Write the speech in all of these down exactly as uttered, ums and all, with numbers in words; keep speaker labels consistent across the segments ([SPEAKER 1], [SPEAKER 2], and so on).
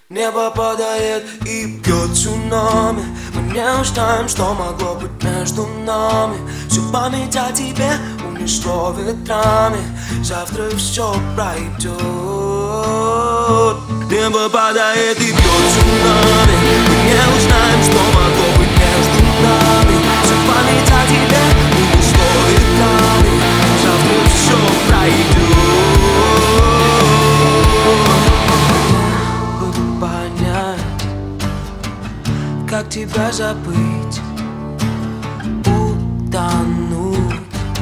[SPEAKER 1] Небо падает и бьет цунами. Мы не узнаем, что могло быть между нами. Всю память о тебе унесло ветрами. Завтра все пройдет. Небо падает и бьет цунами. Мы не узнаем, что могло быть между нами. Всю память о тебе унесло ветрами. Завтра все пройдет. Как тебя забыть, утонуть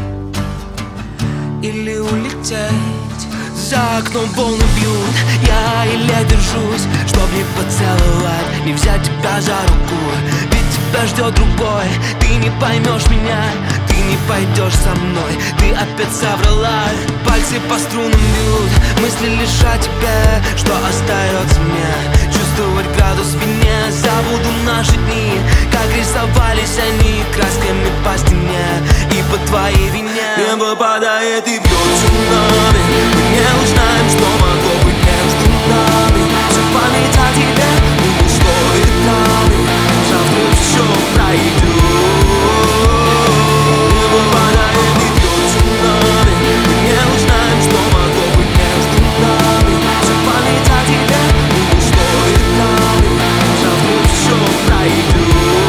[SPEAKER 1] или улететь? За окном волны бьют, я еле держусь, чтоб не поцеловать, не взять тебя за руку. Ведь тебя ждет другой, ты не поймешь меня, ты не пойдешь со мной, ты опять соврала. Пальцы по струнам бьют, мысли лишь о тебе. Что остается мне? Чувствовать градус в вине. Забуду наши дни, как рисовались они красками по стене и по твоей вине. Небо падает и бьет цунами. Мы не узнаем, что могло быть между нами. Вся память о тебе унесло ветрами. Завтра все пройдет. Небо падает и бьет цунами. Мы не узнаем, что могло быть между нами. Вся память о тебе унесло ветрами. Завтра все пройдет.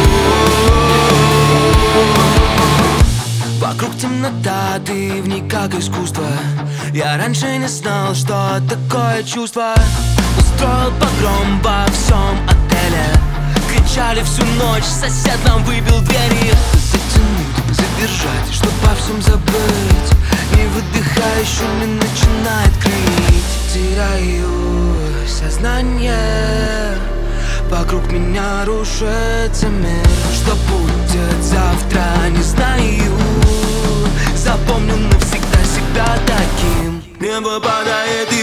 [SPEAKER 1] Вокруг темнота, ты в ней как искусство. Я раньше не знал, что такое чувство. Устроил погром во всем отеле. Кричали всю ночь, сосед нам выбил двери. Затянуть, задержать, чтоб обо всем забыть. Не выдыхая, еще не начинает крыть. Теряю сознание. Вокруг меня рушится мир. Что будет завтра, не знаю. Запомню навсегда себя таким. Небо падает